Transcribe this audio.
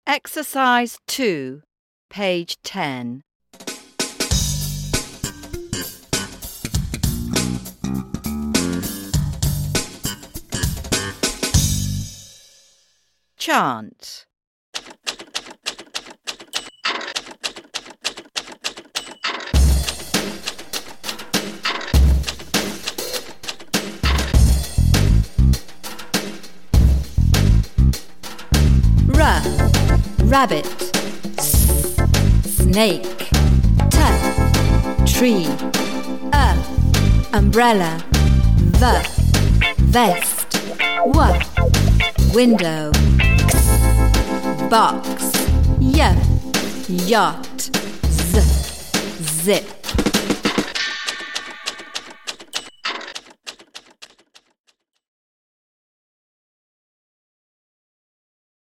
Exercise 2, page 10. Chant. Rabbit. Snake. Tree. Umbrella. Vest. Window. Box. Yacht. Zip.